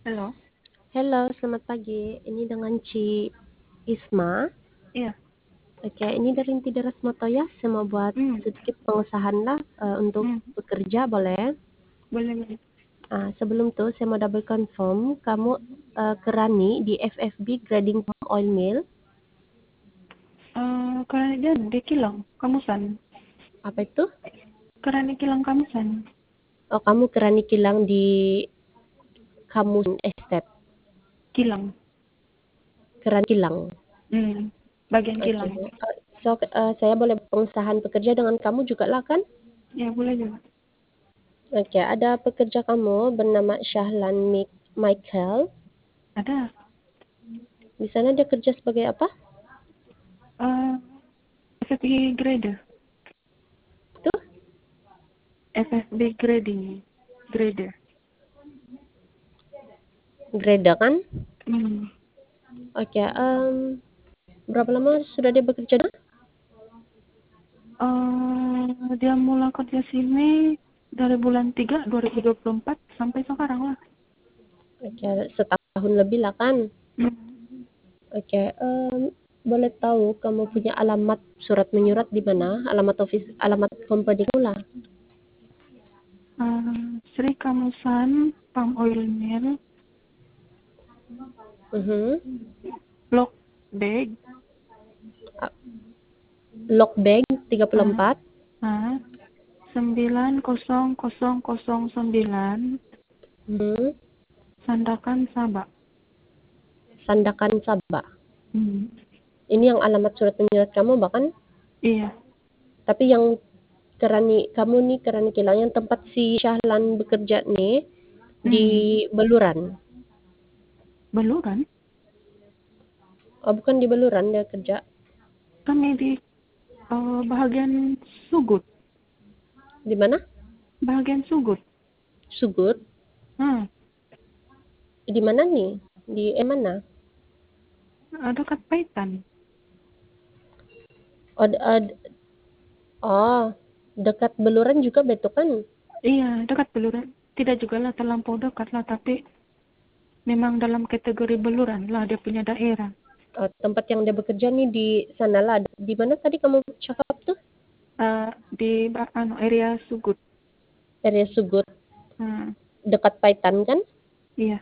Halo? Halo, selamat pagi. Ini dengan Ci Isma. Iya. Oke, ini dari Tideras Moto ya. Saya mau buat Hmm. sedikit pengusahaan lah untuk Hmm. bekerja, boleh? Boleh, boleh. Sebelum itu, saya mau double confirm. Kamu kerani di FFB Grading Palm Oil Mill. Karena dia di Kilang, Kamusan. Apa itu? Karena di Kilang Kamusan. Oh, kamu kerani kilang di Kamus Estate. Kilang. Kerani kilang. Bagian Oke. Kilang. Saya boleh pengusahaan pekerja dengan kamu juga lah kan? Ya, boleh juga. Oke, ada pekerja kamu bernama Syahlan Michael. Ada. Di sana dia kerja sebagai apa? FFB Grader. Tuh, FFB Grading. Grader. Greda kan? Hmm. Oke, berapa lama sudah dia bekerja? Dia mulai kerja sini dari bulan 3 2024 sampai sekarang lah. Oke, setahun lebih lah kan? Hmm. Oke, boleh tahu kamu punya alamat surat menyurat di mana? Alamat office, alamat company kamu lah. Sri Kamusan Palm Oil Mill. Block Bag. Lockbag 34. 90009 Sandakan Sabah. Sandakan Sabah. Hmm. Ini yang alamat surat menyurat kamu bahkan? Iya. Tapi yang kamu nih kerani kilang yang tempat si Syahlan bekerja nih di Beluran. Beluran. Oh, bukan di Beluran dia kerja. Kami di bahagian Sugut. Di mana? Bahagian Sugut. Sugut. Di mana nih? Di mana? Dekat Paitan. Dekat Beluran juga betul kan? Iya, dekat Beluran. Tidak juga lah terlampau dekat lah, tapi memang dalam kategori Beluran lah dia punya daerah. Tempat yang dia bekerja nih di sana lah. Di mana tadi kamu cakap tuh? Di area Sugut. Area Sugut. Hmm. Dekat Paitan kan? Iya.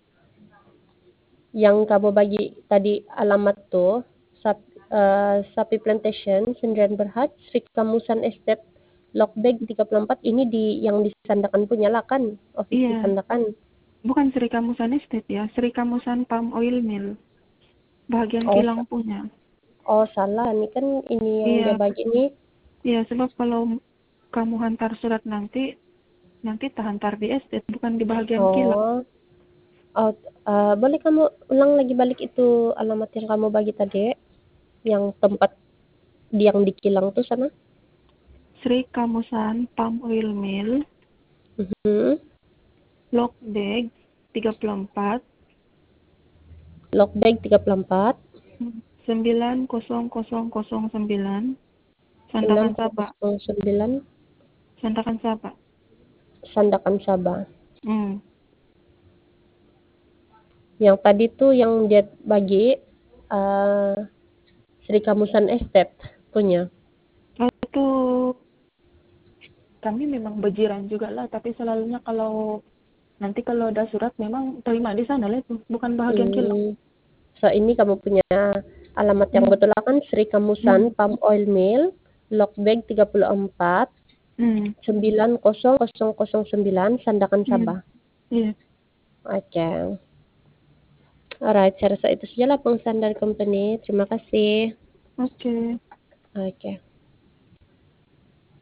Yang kamu bagi tadi alamat tuh Sapi Plantation, Sendirian Berhad, Sri Kamusan Estate, Lockbag 34 ini yang di Sandakan punya lah kan? Office di Iya. Sandakan. Bukan Sri Kamusan Estate ya, Sri Kamusan Palm Oil Mill. Bahagian Oh, Kilang punya. salah. Ini kan ini yang dia Iya. bagi nih. Iya, sebab kalau kamu hantar surat nanti terhantar di estate, bukan di bahagian kilang. Oh, boleh kamu ulang lagi balik itu alamat yang kamu bagi tadi? Yang tempat yang di kilang tuh sana? Sri Kamusan Palm Oil Mill, Lockbag 34, Lockbag 34, 90009, Sandakan Sabah. 9009, Sandakan Sabah. Sandakan Sabah. Hmm. Yang tadi tuh yang dia bagi Sri Kamusan Estate punya. Itu kami memang bejiran juga lah, tapi selalunya kalau ada surat memang terima di sana lah itu, bukan bahagian kilang. So ini kamu punya alamat yang betul kan? Sri Kamusan Palm Oil Mill, Lockbag 34, 90009, Sandakan Sabah. Iya. Oke. Alright, saya rasa itu sajalah pengusahaan dari company. Terima kasih. Oke. Oke.